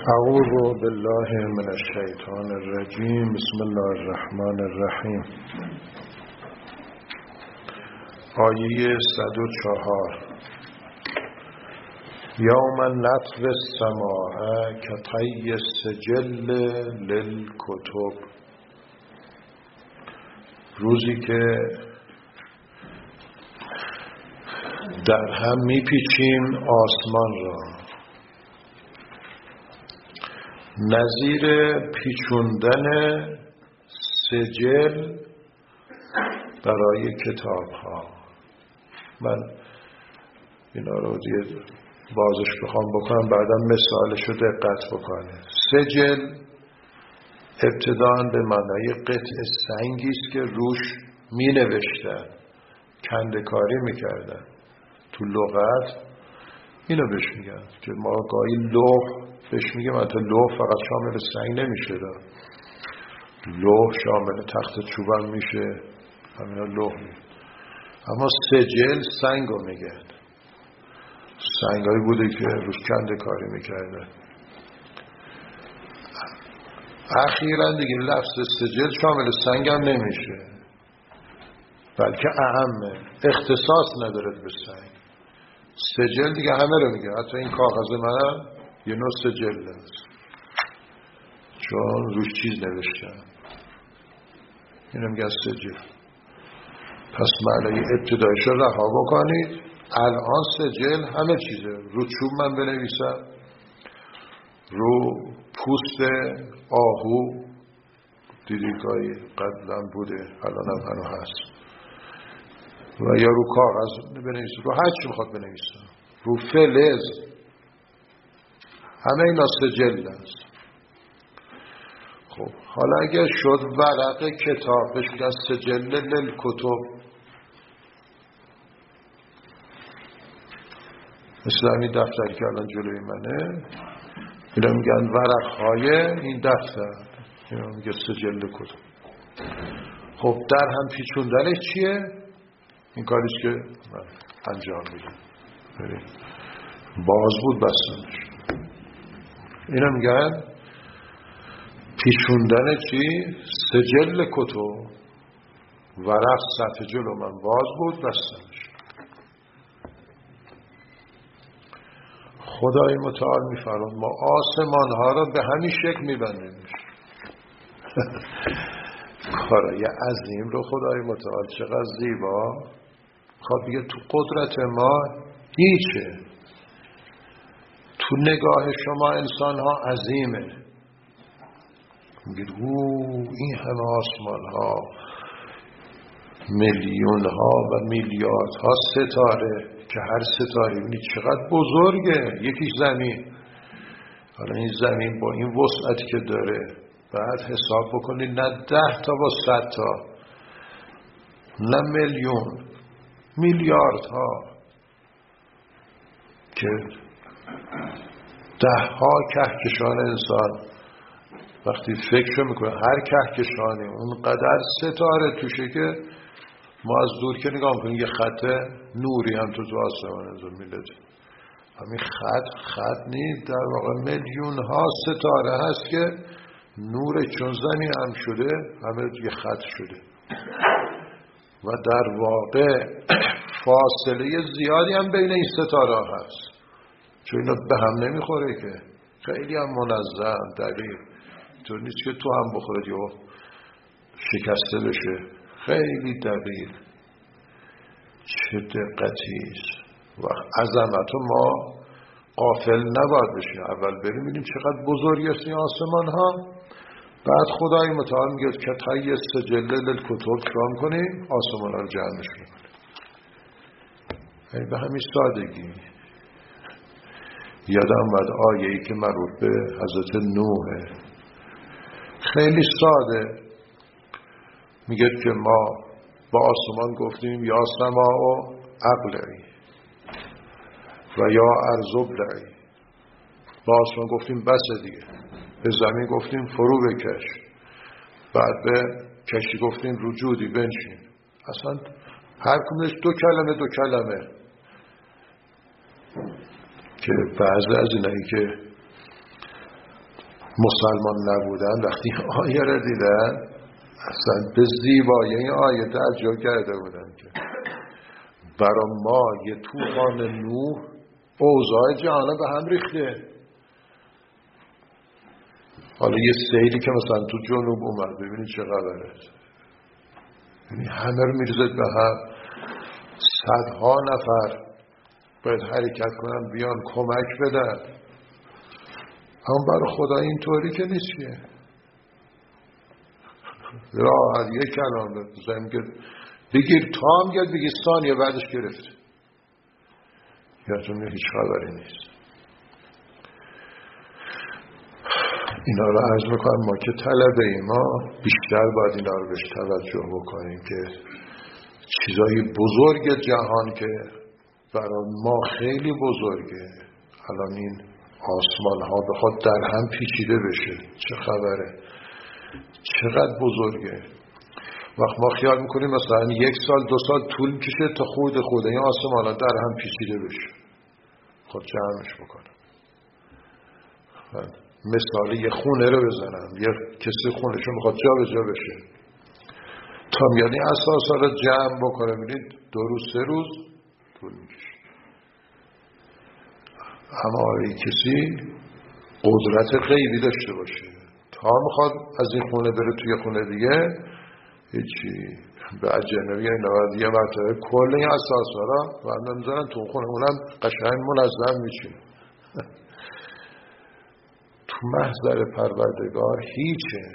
اعوذ بالله من الشیطان الرجیم. بسم الله الرحمن الرحیم. آیه 104. یوم نطوی السماء کطی السجل للکتب. روزی که در هم میپیچیم آسمان را، نظیر پیچوندن سجل برای کتاب ها. من اینا رو دیگه بازش بخوام بکنم، بعدا مثالش رو دقت بکنه. سجل ابتداً به معنای قطع سنگی است که روش می نوشتن، کنده‌کاری میکردن. تو لغت اینو بهش میگن که ما گاهی لوح بهش میگیم. البته لوح فقط شامل سنگ نمیشه، لوح شامل تخت چوبم میشه، همینا لوح میشه. اما سجل سنگو میگن، سنگایی بوده که روش کنده‌کاری میکردن. اخیراً دیگه لفظ سجل شامل سنگ هم نمیشه، بلکه اعمه، اختصاص نداره به سنگ. سجل دیگه همه رو میگه، حتی این کاغذ منم یه نوع سجل است، چون روش چیز نوشتم، اینو میگه سجل. پس معنی ابتدایش رو رها بکنید. الان سجل همه چیزه. رو چوب من بنویسم، رو پوست آهو، دیدگاهی قبلا بوده، الان هم هنو هست، و یا رو کاغذ بنویسم، رو هر چی بخواد بنویسم، رو فلز، همه اینا سجل است. خب حالا اگر شد ورق کتاب بهش میگن سجل للکتب، مثل همین دفتری که الان جلوی منه، اینا میگن ورقهای این دفتر، اینا میگه سجل کتب. خب در هم پیچوندنش چیه؟ این کاریش که من انجام میدم، باز بود بستنش. اینا میگن پیچوندن چی؟ سجل کتب. ورق صفحه جلو من باز بود بستنش. خدای متعال میفرماید ما آسمان ها را به همین شکل میبندیم. کارای عظیم رو خدای متعال چقدر زیبا. خب دیگه تو قدرت ما هیچه، تو نگاه شما انسان ها عظیمه. میگید این همه آسمان ها، میلیون ها و میلیارد ها ستاره که هر ستاره بینید چقدر بزرگه. یکیش زمین. حالا این زمین با این وسعتی که داره، بعد حساب بکنید، نه 10 تا با 100 تا، نه میلیون، میلیارد ها، که 10 ها کهکشان انسان وقتی فکر میکنه هر کهکشانی اونقدر ستاره توشه که ما از دور که نگاه میکنیم یه خط نوری هم تو آسمان انجام میلده. همین خط نیست، در واقع میلیون ها ستاره هست که نور چون زمین هم شده همه یه خط شده، و در واقع فاصله زیادی هم بین این ستاره هست، چون اینا به هم نمیخوره که خیلی هم منظم دقیق. طور نیست که تو هم بخورد یا شکسته بشه، خیلی دقیق. چه دقتیست و عظمت. ما غافل نباید بشیم، اول بریم ببینیم چقدر بزرگی است این آسمان ها، بعد خدای متعال میگه که طی سجل للکتب چکار کنیم؟ آسمان ها رو جمعش کنیم. به همین سادگی. یادم اومد آیه‌ای که مربوط به حضرت نوحه، خیلی ساده. میگه که ما با آسمان گفتیم یا سماء اقلعی و یا ارض ابلعی. با آسمان گفتیم بس دیگه. به زمین گفتیم فرو بکش. بعد به کشتی گفتیم رجودی بنشین. اصلا هر کدومش دو کلمه که بعضی از اینایی که مسلمان نبودن وقتی آیه را دیدن اصلا به زیبایی این آیه تعجب کرده بودن که برای ما یه طوفان نوح اوضاع جهان به هم ریخته. حالا یه سیلی که مثلا تو جنوب اومد ببینید چه خبره، یعنی همه رو میرزد به هم، صدها نفر باید حرکت کنن بیان کمک بدن. اما برای خدا اینطوری که نیست که راحت یک کلام بزنیم که بگیر تام گرد بگیر ثانیه بعدش گرفت، یادتون هیچ خبری نیست. اینا رو عرض میکنم ما که طلبه ایم، ما بیشتر باید اینا رو بهش توجه بکنیم که چیزای بزرگ جهان که برای ما خیلی بزرگه، الان این آسمان ها بخواد در هم پیچیده بشه چه خبره، چقدر بزرگه. وقت ما خیال میکنیم مثلا 1 سال 2 سال طول میکشه تا خود این آسمان ها در هم پیچیده بشه، خود جمعش بکنم. مثال یه خونه رو بزنم، یه کسی خونهشو میخواد جا به جا بشه، تا میاد این اساسا رو جمع بکنه ببینید 2 روز 3 روز طول میکشه. اما این کسی قدرت غیبی داشته باشه تا میخواد از این خونه بره توی خونه دیگه، هیچی به اجنبی اینا یه مرتبه کل این اساسا رو بعد میذارن تو خونه، اونم قشنگ منظم میشه. تو محضر پروردگار هیچه.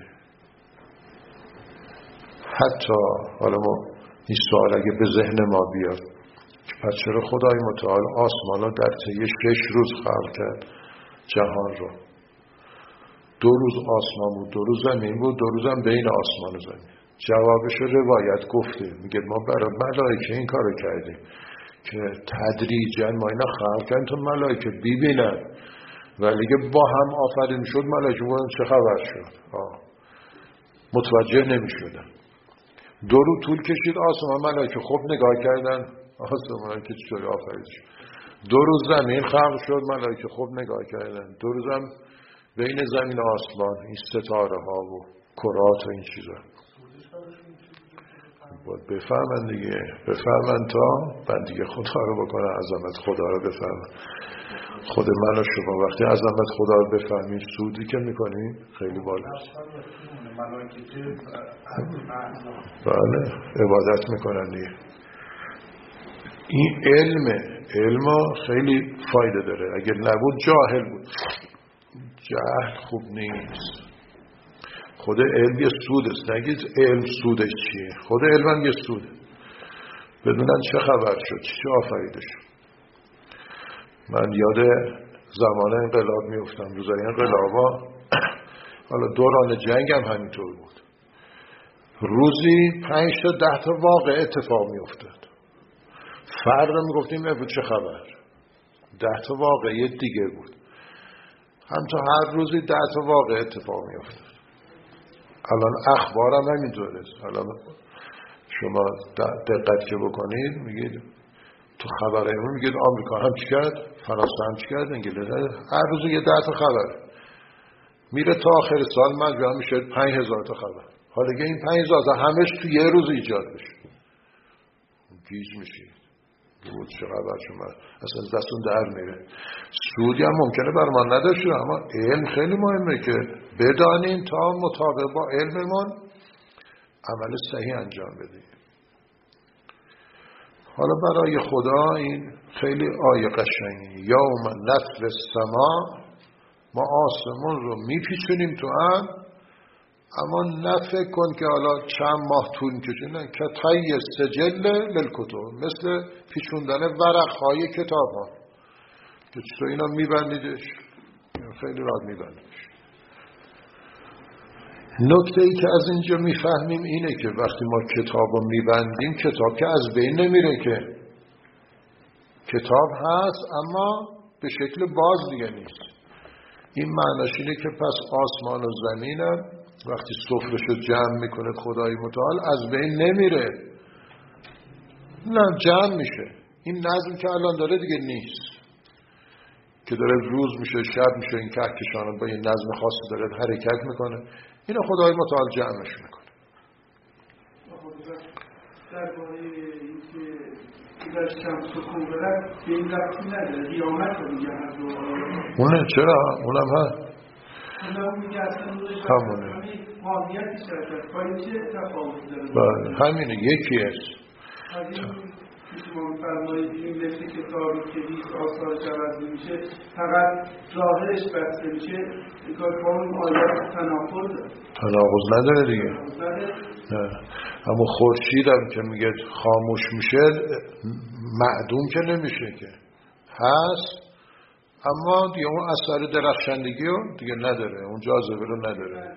حتی حالا ما این سوال اگه به ذهن ما بیاد که پس چرا خدای متعال آسمان رو در طی 6 روز خلق کرد جهان رو؟ 2 روز آسمان بود، 2 روز زمین بود، 2 روز هم بین آسمان و زمین. جوابش روایت گفته، میگه ما برای ملائکه این کارو کردیم که تدریجاً ما اینا خلق کردیم تا ملائکه ببینن، ولی که با هم آفرین شد ملائکه بودن چه خبر شد، متوجه نمی شدن. 2 روز طول کشید آسمان ملائکه خوب نگاه کردن آسمان که چطوری آفرین شد. 2 روز زمین خلق شد ملائکه خوب نگاه کردن. 2 روز هم بین زمین و آسمان این ستاره ها و کرات و این چیزا باید بفهمن دیگه، بفهمن تا من دیگه خدا رو بکنن، عظمت خدا رو بفهمن. خود من و شما وقتی عظمت خدا رو بفهمیم سودی که میکنیم خیلی بالاست. بله عبادت میکنن دیگه. این علم خیلی فایده داره، اگر نبود جاهل بود. جهل خوب نیست. خود علم یه سود است، نگید علم سودش چیه، خود علم هم یه سوده. بدونن چه خبر شد، چی آفریده شد. من یاد زمان انقلاب میفتم، روزای انقلابا حالا دوران جنگ هم همینطور بود، روزی 5 تا 10 تا واقع اتفاق میافتاد. فرد رو میگفتیم ابو چه خبر، 10 تا واقعیت دیگه بود. هم تا هر روزی 10 تا واقع اتفاق میافتاد. الان اخبار هم همینطوره. الان شما دقت که بکنید میگید تو خبرهایمون میگید آمریکا هم چی کرد، فرانسه هم چی کرد، انگلیس، هر روز یه 10 تا خبر میره تا آخر سال مجموعاً میشه 5000 تا خبر. حالا اگه این 5000 تا همش تو یه روز ایجاد بشه گیج میشید. بود چه خبر شما اصلا دستون در میره. سودی هم ممکنه بر ما نداشته، اما علم خیلی مهمه که بدانیم تا مطابق با علممون عمل صحیح انجام بدیم. حالا برای خدا این خیلی آیه قشنگی، یوم نطوی السما، ما آسمون رو میپیچونیم تو هم، اما نفکر کن که حالا چند ماه طول کشه، نه، که طی سجل للکتب، مثل پیچوندن ورقهای کتاب ها که چطور اینا میبندیدش، خیلی راحت میبندیدش. نکته ای که از اینجا میفهمیم اینه که وقتی ما کتاب رو میبندیم، کتاب که از بین نمیره، که کتاب هست اما به شکل باز دیگه نیست. این معناش اینه که پس آسمان و زمینم وقتی سفرشو جمع میکنه خدای متعال از بین نمیره، نه جمع میشه. این نظم که الان داره دیگه نیست. که داره روز میشه شب میشه، این کهکشان با یه نظم خاصی داره حرکت میکنه، اینو خدای متعال جمعش میکنه. درباره اینکه در شمس و کوبرت به این رفتی نداره قیامت رو میگه هر دو اونه چرا؟ اونم هست اونم میگه اصلا همونه ماهیتی شرکت باید چه تفاوت داره؟ بله همینه، یکی است. شما فرمایید این مثل کتابی که هیچ آثارش عوض میشه، فقط ظاهرش بسته میشه، کار با اون آیات تناقض نداره دیگه. نه. اما خورشید هم که میگه خاموش میشه معدوم که نمیشه که هست، اما دیگه اون اثر درخشندگی رو دیگه نداره، اون جاذبه رو نداره.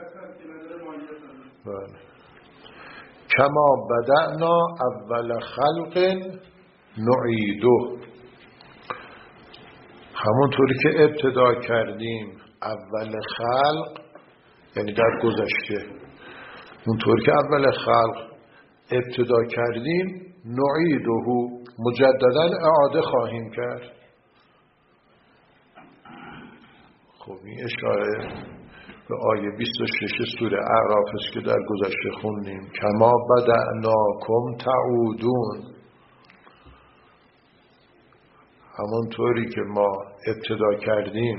بله. کما بدأنا اول خلق نعیده، همونطوری که ابتدا کردیم اول خلق، یعنی در گذشته اونطوری که اول خلق ابتدا کردیم نعیده مجددا اعاده خواهیم کرد. خب این اشاره به آیه 26 سوره اعراف است که در گذشته خوندیم. کما بدأناکم تعودون، همونطوری که ما ابتدا کردیم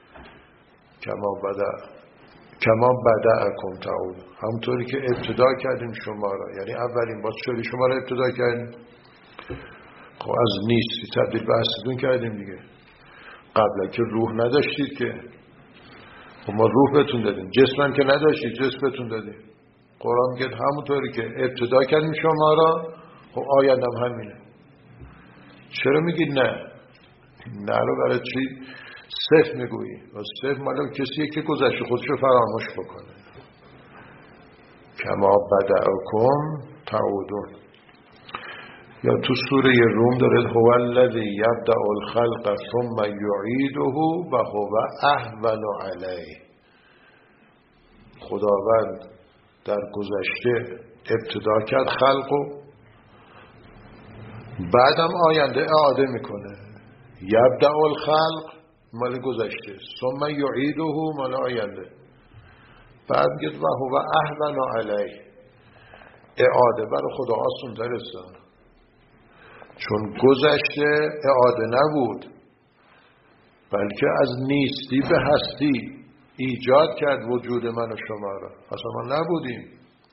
کما بدأکم تعودون، همونطوری که ابتدا کردیم شما را، یعنی اولین بار چطوری شما را ابتدا کردیم؟ خب از نیستی تبدیل به هستیتون کردیم دیگه. قبلا که روح نداشتید که، خب ما روح بهتون دادیم، جسمم که نداشتید جسم بهتون دادیم. قرآن میگه همونطوری که ابتدا کردیم شما را، خب آیندم همینه. چرا میگید نه؟ نه رو برای چی صفر میگویی؟ صفر مالا کسیه که گذشته خودشو فراموش بکنه. کما بدأکم تعودون. یا تو سوره روم داره هو الذی یبدأ الخلق ثم یعیده و هو اهون علیه. خداوند در گذشته ابتدا کرد خلقو، بعدم آینده اعاده میکنه. یبدأ الخلق مال گذشته، ثم یعیده مال آینده، بعد میگه و هو اهون علیه. اعاده برای خدا آسون تر است، چون گذشته اعاده نبود، بلکه از نیستی به هستی ایجاد کرد وجود من و شما را. اصلا ما نبودیم.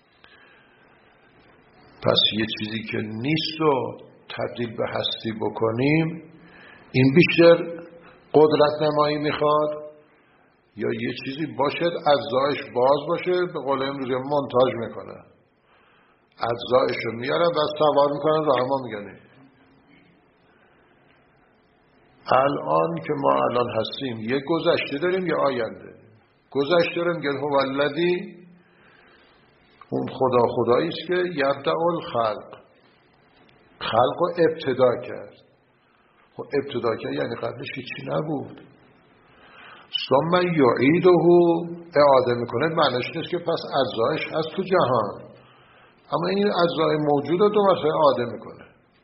پس یه چیزی که نیست رو تبدیل به هستی بکنیم، این بیشتر قدرت نمایی میخواد، یا یه چیزی باشد اجزایش باز باشه، به قول امروز مونتاژ میکنه، اجزایش رو میارن و سوار میکنن رو اما میگنه. الان که ما الان هستیم یه گذشته داریم یه آینده. گذشته داریم میگه هو الذی، اون خدایی است که یبدأ الخلق، خلق رو ابتدا کرد. خب ابتدا کرد یعنی قبلش هیچی نبود. ثم یعیده اعاده میکنه، معنیش نیست که پس اجزایش هست تو جهان، اما این اجزای موجود رو دو مرتبه اعاده میکنه.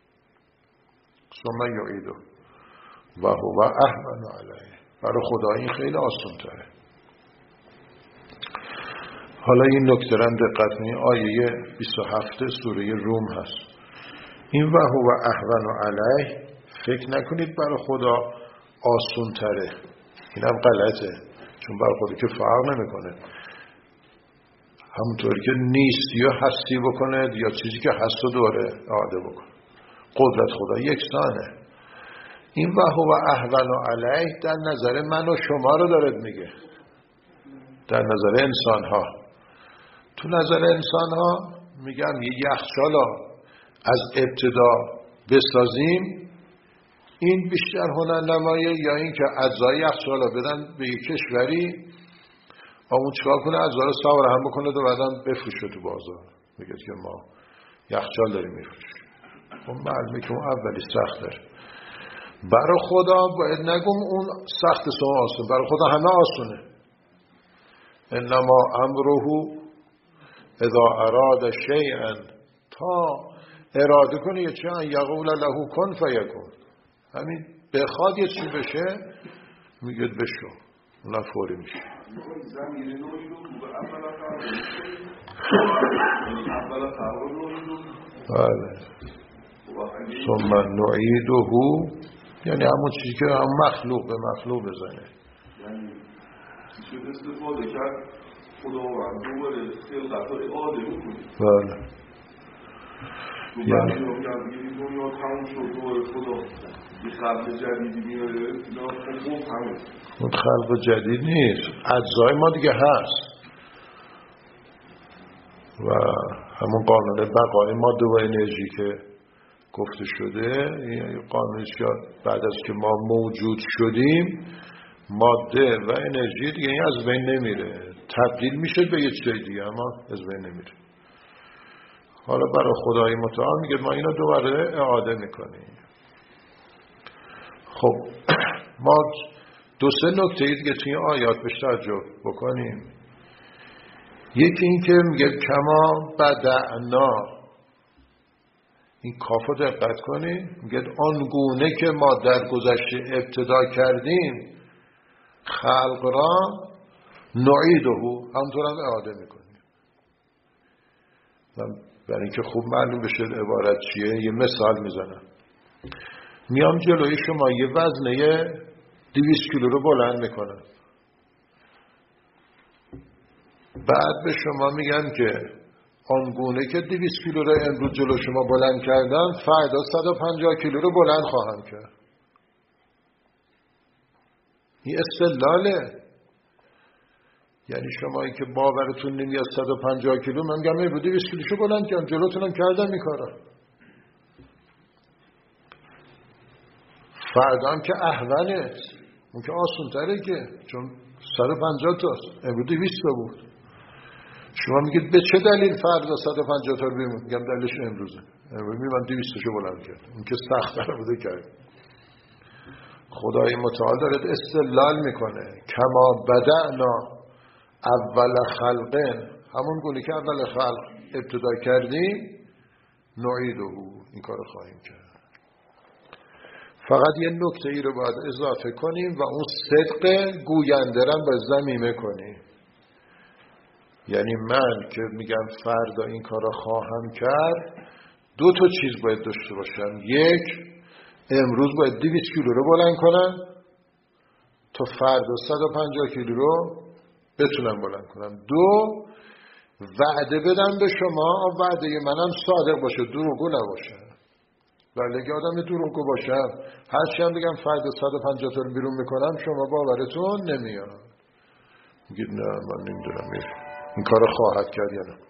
ثم یعیده و هو اهون علیه. برای خدا این خیلی آسان تره. حالا این نکته را دقت کنید، آیه 27 سوره روم هست. این و هو اهون علیه فکر نکنید برای خدا آسان تره، این هم غلطه، چون برای خدا که فرق نمیکنه. همونطوری که نیستی یا هستی بکنه یا چیزی که هست و دوره اعاده بکنه، قدرت خدا یکسانه. این و هو اهون علیه در نظر من و شما رو دارد میگه، در نظر انسان ها. تو نظر انسان ها میگم یه یخچالا از ابتدا بسازیم، این بیشتر هنرنمایه، یا این که اجزای یخچالا بدن به یک کشوری، اون چکار کنه اجزا رو سوار هم بکنه و بعدن بفروشه تو بازار، میگه که ما یخچال داریم میفروشیم. خب معلومه که اون اولی سخت داره. برای خدا باید نگم اون سخت سو آسون، برای خدا همه آسونه. انما امره اذا اراد شیئا، تا اراده کنه یه چیزی یقول له کن فیکون، همین بخواد یه چی بشه میگه بشو، اونم فوری میشه. زمین نوعی رو اولا خلق رو بله ثم نعیده، یعنی همون چیزی که هم مخلوق به مخلوق بزنه، یعنی چیزی استفاده کرد خداوند دوباره خلقت های آدمی کنید. بله یعنی دنیا تموم شد دوباره خدا یه خلق جدیدی میاره، اون خلق جدید نیست، اجزای ما دیگه هست و همون قانون بقای ماده و انرژی که گفته شده، این قانونش که بعد از که ما موجود شدیم ماده و انرژی دیگه این از بین نمیره، تبدیل میشه به یه چیز دیگه اما از بین نمیره. حالا برای خدای متعال میگه ما اینو دوباره اعاده میکنیم. خب ما دو سه نکته دیگه توی آیات بهش توجه بکنیم. یکی این که میگه کما بدعنا، این کافو دقت کنید، میگه آنگونه که ما در گذشته ابتدا کردیم خلق را نعیده، همطور هم اعاده میکنیم. برای اینکه خوب معلوم بشه عبارت چیه یه مثال میزنم. میام جلوی شما یه وزنه 200 کیلو رو بلند میکنم، بعد به شما میگم که آنگونه که 200 کیلو رو امروز جلو شما بلند کردم فردا 150 کیلو رو بلند خواهم کرد. این استدلاله. یعنی شمایی که باورتون نمیاد 150 کیلو، من میگم امروز 200 کیلوشو بلند کردم، جلوتونم کردم این کارا، فردا هم که احوانه، اون که آسون تره که چون 150 تاست امروز 200 تا بود. شما میگید به چه دلیل فردا 150 تا رو بیمون؟ میگم دلیلش امروزه، امروز من 200 تاشو بلند کردم، اون که سخت تره بوده کرد. خدای متعال داره استدلال میکنه کما بدعنا اول خلقن، همون گونه که اول خلق ابتدا کردیم نعیده، این کار خواهیم کرد. فقط یه نکته ای رو باید اضافه کنیم و اون صدق گوینده رو باید ضمیمه کنیم. یعنی من که میگم فردا این کار رو خواهم کرد، دو تا چیز باید داشته باشم. یک، امروز باید 200 کیلو رو بلند کنم تا فردا 150 کیلو رو بتونم بلند کنم. دو، وعده بدم به شما، وعده منم صادق باشه، دروغگو نباشه. ولی اگه آدم دروغگو باشم هرچی هم بگم فردا 150 تا رو بیرون میکنم شما باورتون نمیاد، میگید نه من نمیدونم این کار خواهد کرد یا نه.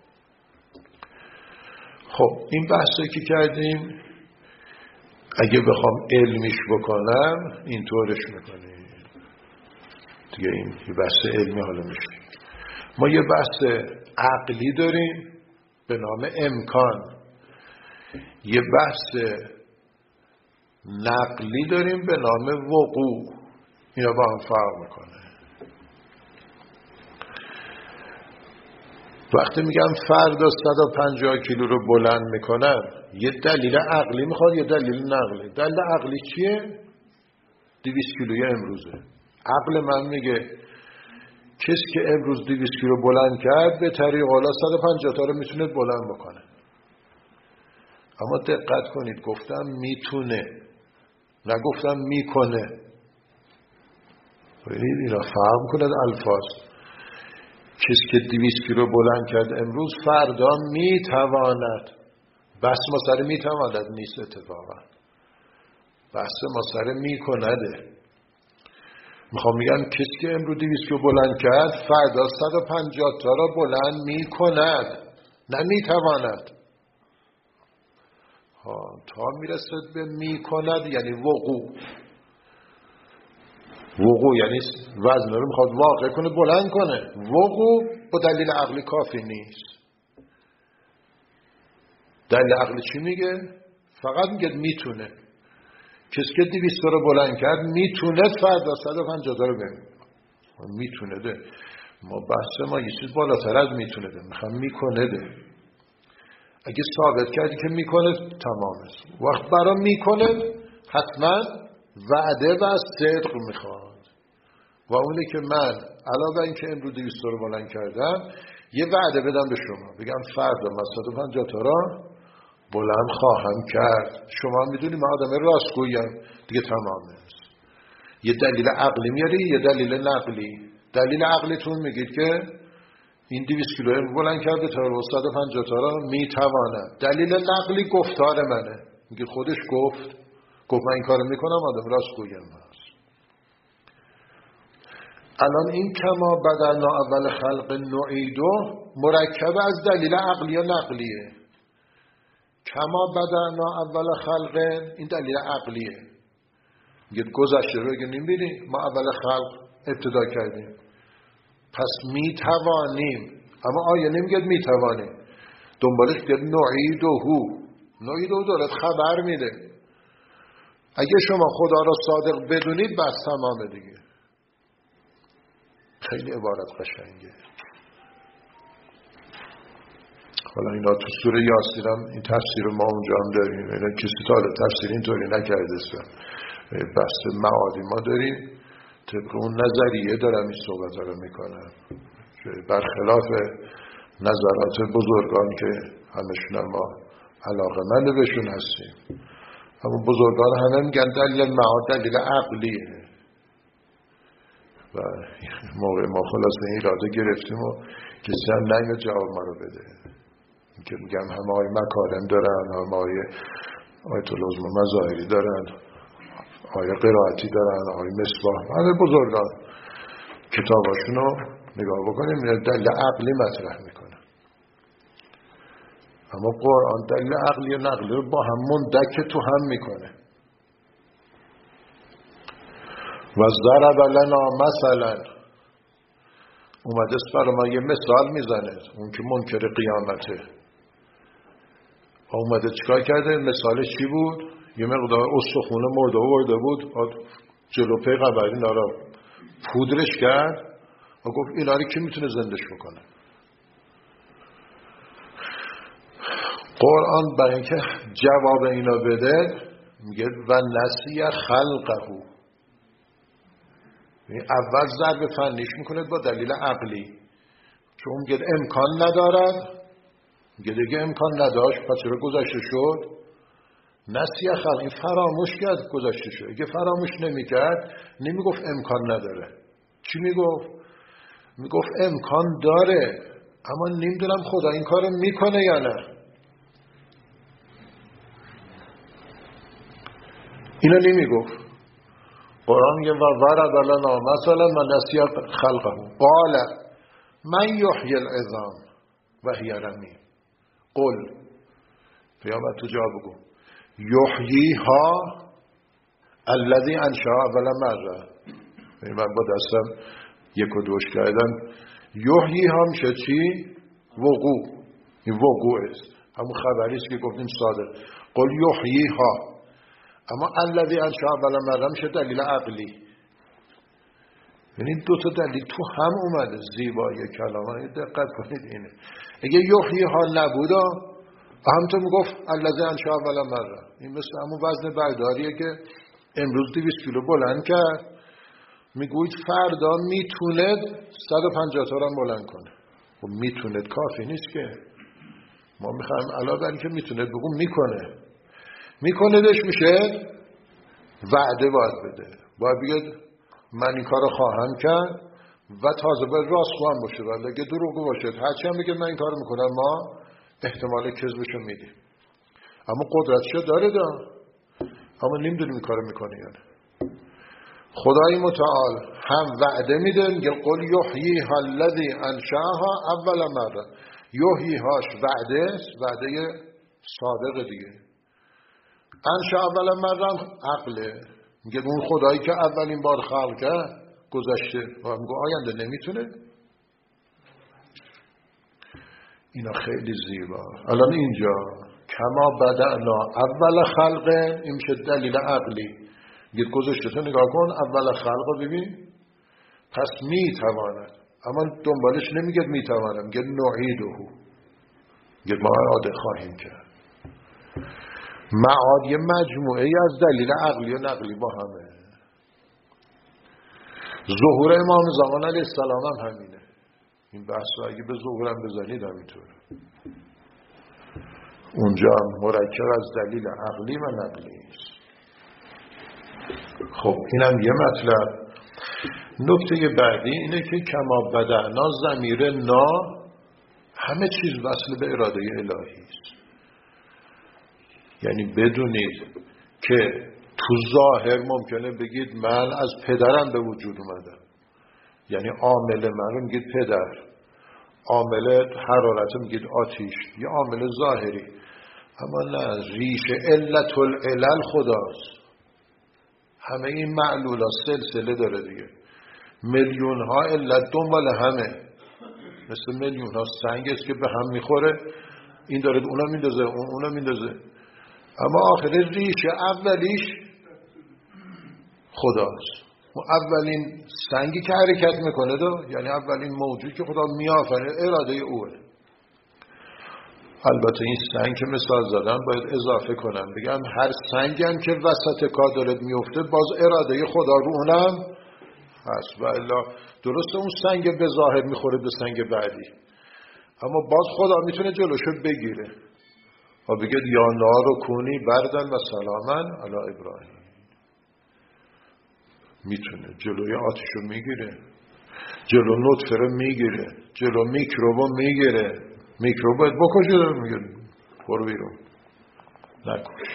خب این بحثی که کردیم اگه بخوام علمیش بکنم اینطورش میکنیم دیگه، این بحث علمی حالا میشه. ما یه بحث عقلی داریم به نام امکان، یه بحث نقلی داریم به نام وقوع. اینا با هم فرق میکنه. وقتی میگم فردا 150 کیلو رو بلند میکنم یه دلیل عقلی میخواد، یه دلیل نقلی. دلیل عقلی چیه؟ 200 کیلوی امروزه. عقل من میگه کسی که امروز 200 کیلو بلند کرد به طریق الا 150 تا رو میتونه بلند بکنه. اما دقت کنید گفتم میتونه، نگفتم میکنه. ببینید اینا فرق میکنه الفاظ. کسی که 200 کیلو بلند کرد امروز فردا میتواند. بحث ما سر میتواند نیست، اتفاقا بحث ما سر میکنده. میخوام میگم کسی که امروز 200 کیلو بلند کرد فردا 150 تا را بلند میکند، نه میتواند. تا میرسد به میکند یعنی وقوع. وقوع یعنی وزن رو میخواد واقع کنه، بلند کنه. وقوع با دلیل عقلی کافی نیست. دلیل عقلی چی میگه؟ فقط میگه میتونه. کسی که 200 رو بلند کرد میتونه فردا 150 رو ببینه. میتونه ده. ما بحث ما یه چیز بالاتر از میتونه ده، میخوام میکنه ده. اگه ثابت کردی که میکنه تمام است. وقت برای میکنه حتما وعده و صدق میخواد و اونه که من علاوه اینکه امروز 200 رو بلند کردم یه وعده بدم به شما، بگم فردا من 150 تا را بلند خواهم کرد. شما میدونی من آدم راستگویم دیگه، تمامه. یه دلیل عقلی میاری، یه دلیل نقلی. دلیل عقلیتون میگید که این 200 کیلو بلند کرده تا 150 تا را میتواند. دلیل نقلی گفتار منه، میگه خودش گفت من این کارو میکنم، آدم راستگویم هست. الان این کما بدنا اول خلق نعیدو مرکب از دلیل عقلی و نقلیه. کما بدنا اول خلق این دلیل عقلیه، میگه گذشته رو اگه نمیبینی ما اول خلق ابتدا کردیم پس میتوانیم، اما آیه نمیگه میتوانیم، دنبالش میگه نعیدو دارد خبر میده. اگه شما خدا را صادق بدونید بس تمامه دیگه. خیلی عبارت قشنگه. حالا اینا تو سوره یاسین هم این تفسیر ما اونجا هم داریم، اینا کسی تا تفسیر اینطوری نکرده است. بحث معادی ما داریم، طبق اون نظریه دارم این صحبت رو میکنم، برخلاف نظرات بزرگان که همشون ما علاقه‌مند بهشون هستیم. اما بزرگان همه میگن دلیل معاد دلیل عقلیه و موقع ما خلاص این اراده گرفتیم و کسی هم نمیاد جواب ما رو بده. که میگم همه آقای مکارم دارن، همه آقای آیت العظما مظاهری دارن، آقای قرائتی دارن، آقای مصباح، همه بزرگان کتاباشون رو نگاه بکنیم دلیل عقلی مطرح میکنن. اما قرآن دلیل عقلی و نقلی رو با هم مندک تو هم میکنه. و ضرب لنا مثلا، اومده است برای ما یه مثال میزنه، اون که منکر قیامته. اومده چیکار کرده؟ مثالش چی بود؟ یه مقدار استخون مرده ورده بود، جلو پیغمبر اینا رو پودرش کرد و گفت اینا رو کی میتونه زندش بکنه؟ قرآن برای اینکه جواب اینا بده میگه و نسی خلقه. اول ضرب فنیش میکنه با دلیل عقلی، چون میگه امکان ندارد، میگه دیگه امکان نداشت پس چرا گذشته شد؟ نسی خلق، این فراموش کرد گذشته شد. اگه فراموش نمیکرد نمیگفت امکان نداره. چی میگفت؟ میگفت امکان داره اما نمیدونم خدا این کارو میکنه یا نه. اینو نمیگفت. قرآن میگه و ضرب لنا مثلا من نسی خلقه قال من یحیی العظام و هی رمیم. قل پیامبر تو جواب بگو یحییها الذی انشأ اول مره. من با دستم یک و دوش کردم. یحییها میشه چی؟ وقوع. این وقوع است، همون خبری است که گفتیم صادق. قل یحییها، اما الذی انشأ اول مره میشه دلیل عقلی. یعنی دو تا دلیل تو هم اومده. زیبایی کلام دقت کنید اینه. اگه یحییها نبودا همونطور میگفت الذی انشأ اول مره. این مثل همون وزن برداریه که امروز 200 کیلو بلند کرد، میگوید فردا میتونه 150 تا رو بلند کنه. خب میتونه کافی نیست که، ما میخوایم علاوه بر اینکه میتونه بگم میکنه دش میشه وعده باید بده، باید بگه من این کارو خواهم کرد و تازه باید راستگو باشه، ولی اگه دروغگو باشه هرچی هم بگه من این کارو میکنم ما احتمال کذبشو میدیم. اما قدرتشو داره اما نمیدونیم این کارو میکنه یا نه. خدای متعال هم وعده میده، میگه قل یحییها الذی انشأها اول مره. یحییهاش وعده است، وعده صادق دیگه. انشأ اول مره عقله، میگه اون خدایی که اولین بار خلق کرد گذشته و میگه آینده نمیتونه. اینا خیلی زیبا. الان اینجا کما بدأنا اول خلقه، این میشه دلیل عقلی. میگه گذشته تو نگاه کن، اول خلق ببین، پس میتواند. اما دنبالش نمیگه میتواند، میگه نعیده، میگه ما اعاده خواهیم کرد. معاد یه مجموعه از دلیل عقلی و نقلی با همه. ظهور امام زمان علیه السلام هم همینه. این بحث رو اگه به ظهورم بزنید همینطوره. اونجا مرکب از دلیل عقلی و نقلی است. خب اینم یه مطلب. نکته بعدی اینه که کما بدعنا ضمیر نا همه چیز وصل به اراده الهی است. یعنی بدونید که تو ظاهر ممکنه بگید من از پدرم به وجود اومدم، یعنی عامل من رو میگید پدر، عامل حرارت رو میگید آتیش، یه عامل ظاهری. اما نه، ریشه علت العلل خداست. همه این معلولا سلسله داره دیگه. میلیون ها علت دنبال همه، مثل میلیون ها سنگ است که به هم میخوره، این داره اونا میندازه اونا میندازه، اما آخر ریشه اولیش خداست. و اولین سنگی که حرکت میکنه یعنی اولین موجود که خدا میآفره اراده اوه. البته این سنگ که مثال زدم باید اضافه کنم بگم هر سنگی هم که وسط کار داره میفته باز اراده خدا رو اونم هست. و الا درسته اون سنگ به ظاهر میخوره به سنگ بعدی، اما باز خدا میتونه جلوشو بگیره و بگه یا نارو کونی بردن و سلامن علی ابراهیم. میتونه جلوی آتشو میگیره، جلو نطفه رو میگیره، جلو میکروبو میگیره. میکروب باید بکشه، میگه برو بیرون نکش.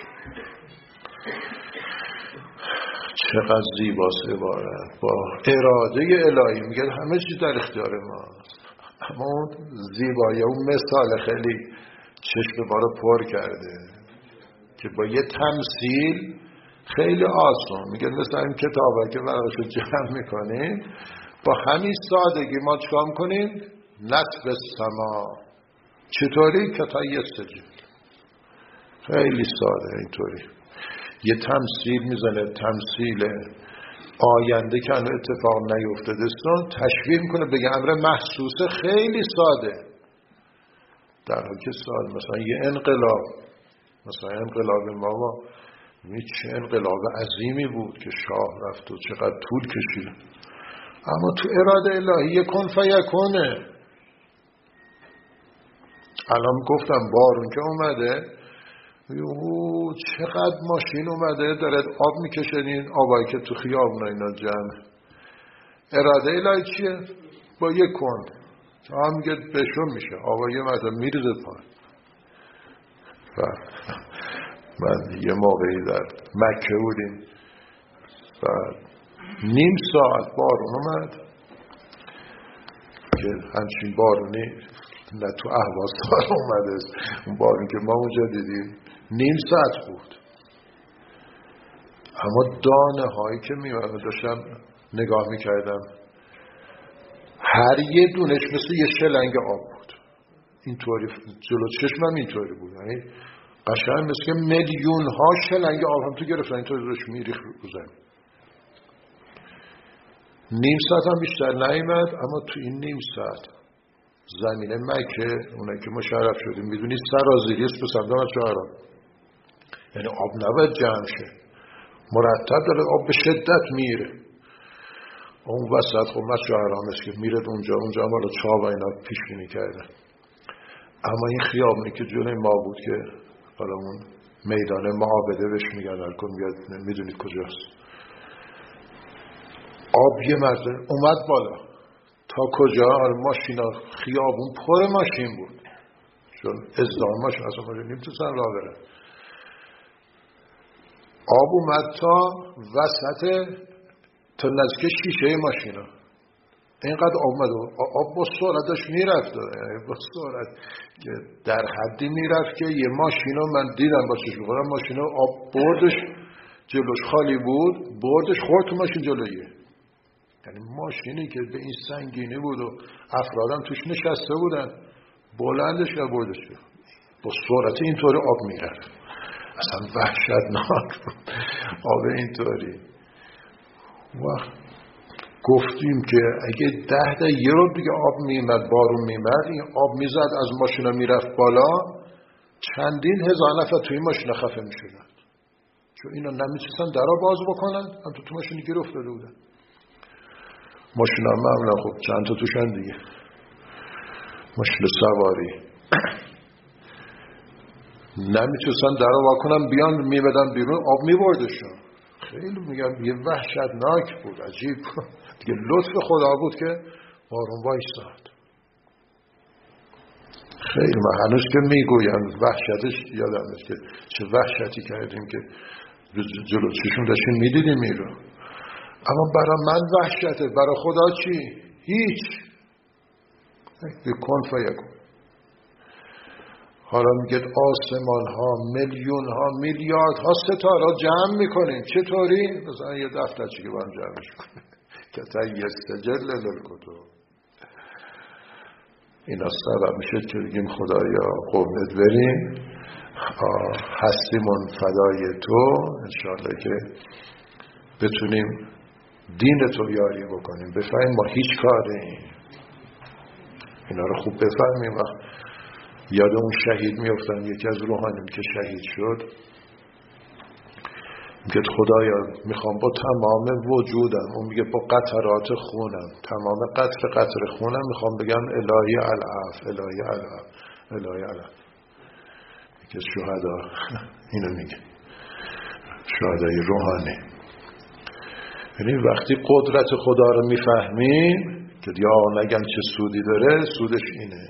چقدر زیباست عبارت. با اراده الهی میگه همه چیز در اختیار ماست. اما اون زیبایی اون مثال خیلی چشم ما رو پر کرده که با یه تمثیل خیلی آسان میگه مثل این کتابه که براشو جمع میکنیم با همین سادگی ما چکار کنیم؟ نطف السما. چطوری؟ که تا یه سجل خیلی ساده اینطوری یه تمثیل میزنه، تمثیل آینده که انو اتفاق نیفتاده است تشبیه میکنه بگه امر محسوسه خیلی ساده، در حالی که ساده. مثلا یه انقلاب، مثلا انقلاب ما چه انقلاب عظیمی بود که شاه رفت و چقدر طول کشید، اما تو اراده الهی کن فیکونه. الان گفتم بارون که اومده چقدر ماشین اومده داره آب میکشنین، آبایی که تو خیابون اینا جمع. اراده الهی چیه؟ با یک کن هم میگه بشون میشه آبایی مثلا میریزه پایین. من یه موقعی در مکه بودیم و نیم ساعت بارون اومد که همچین بارونی نه تو اهواز دار اومده است. اون بارون که ما اونجا دیدیم نیم ساعت بود، اما دانه هایی که میمونه داشتم نگاه میکردم هر یه دونش مثل یه شلنگ آب بود. اینطوری جلو چشمم اینطوری بود، یعنی قشنگ مثل که میلیون ها شلنگ آب هم تو گرفتن اینطوری روش میریخ رو زمین. نیم ساعت هم بیشتر نیامد، اما تو این نیم ساعت زمین مکه اونایی که مشرف شدیم میدونید سرازیری است به سمت مسجد الحرام، یعنی آب نباید جمع شه، مرتب داره آب به شدت میره. اون وسط خب مسجد الحرام است که میره اونجا هم حالا چاه و اینا پیش بینی کردن. اما این خیابونی که جلوی ما بود که حالا اون میدان معابده بهش میگن الکن میدونید کجاست، آب یه مرتبه اومد بالا تا کجا؟ ماشینا خیابون پر ماشین بود چون ازدحام ماشین اصلا ماشین نمیتونستن راه برن. آب اومد تا وسط تا نزدیک شیشه ماشینا، اینقدر آب اومد آب با سرعت داشت میرفت، با سرعت در حدی میرفت که یه ماشینا من دیدم با چشم خودم ماشینا آب بردش جلوش خالی بود، بردش خورد تو ماشین جلویه. یعنی ماشینی که به این سنگینی بود و افرادم توش نشسته بودن بلندش و بردش با سرعت اینطوری آب میرفت. اصلا وحشتناک بود آب اینطوری. وقت گفتیم که اگه 10 دقیقه رو دیگه آب میمد، بارون میمد، این آب میزد از ماشینا میرفت بالا، چندین هزار نفر توی ماشینا خفه میشدن چون اینا نمیتونستن درا باز بکنن، هم تو ماشینی گیر افتاده بودن. ماشین هم معمولا خب چند تا توشن دیگه، ماشین سواری نمیتونستن در رو واکنن بیان میبدن بیرون، آب میبردشون. خیلی میگم یه وحشتناک بود، عجیب بود دیگه. لطف خدا بود که آروم وایساد. خیلی من هنوز که میگویم وحشتش یادم است که چه وحشتی کردیم که جلو چشم داشتیم میدیدیم میرو. اما برای من وحشته، برای خدا چی؟ هیچ. کن فیکون. حالا میگه آسمان ها، میلیون ها، میلیارد ها ستاره جمع میکنیم. چطوری؟ مثلا یه دفترچه که با هم جمعش کنیم که تا یه سجل للکتب. اینا سبب میشه که بگیم خدایا قومت بریم، هستیمون فدای تو، انشاءالله که بتونیم دین تو یاری بکنیم. بفهمیم ما هیچ کاریم. اینا رو خوب بفهمیم. یاد اون شهید میفتن، یکی از روحانیون که شهید شد میگه خدایا میخوام با تمام وجودم، اون میگه با قطرات خونم، تمام قطر خونم میخوام بگم الهی العفو، الهی العفو، الهی العفو. یکی از شهدا اینو میگه، شهدای روحانی. یعنی وقتی قدرت خدا رو میفهمیم که یا نگم چه سودی داره، سودش اینه.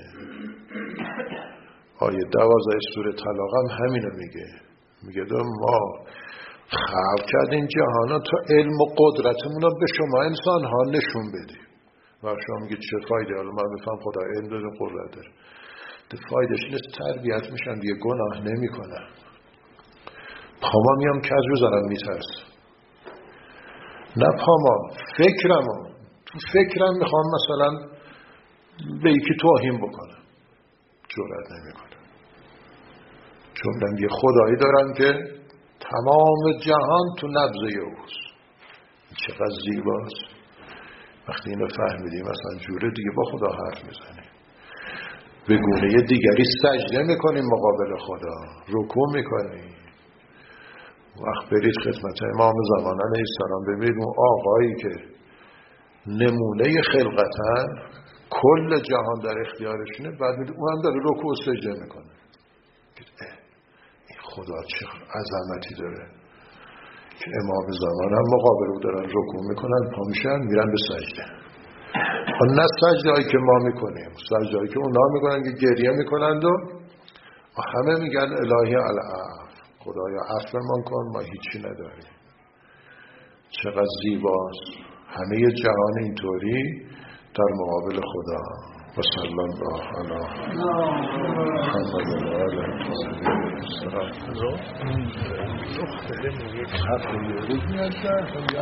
آیه 12 سوره طلاق هم همینو میگه ما خلق کردیم جهانا تا علم و قدرتمون رو به شما انسان ها نشون بدیم. و شما میگه چه فایده؟ حالا من بفهم خدا علم داره، قدرت داره. فایدهش نیست تربیت میشن دیگه، گناه نمی کنن. پاما میام کج بزنم میترس. نه پاما، فکرمو. تو فکرم میخوام مثلا به یکی توهین بکنم، جرأت نمی کنم. چون من یه خدایی دارم که تمام جهان تو نبضه اوست. چقدر زیباست. وقتی اینو فهمیدیم مثلا جوره دیگه با خدا حرف میزنیم. به گونه دیگری سجده میکنیم مقابل خدا، رکوع میکنیم. وقت برید خدمت امام زمان علیه السلام ببینید اون آقایی که نمونه خلقتن، کل جهان در اختیارشونه، بعد میده اون هم داره رکوع و سجده میکنه. این خدا چه عظمتی داره که امام زمان هم مقابل او دارن رکوع میکنن، پا میشن میرن به سجده. نه سجده هایی که ما میکنیم، سجده هایی که اونا میکنن که گریه میکنند و همه میگن الهی العفو، خدایا عفومان کن، ما هیچی نداریم. چقدر زیباست. همه جهان اینطوری در مقابل خدا. و صلی الله علی محمد و آله الطاهرین.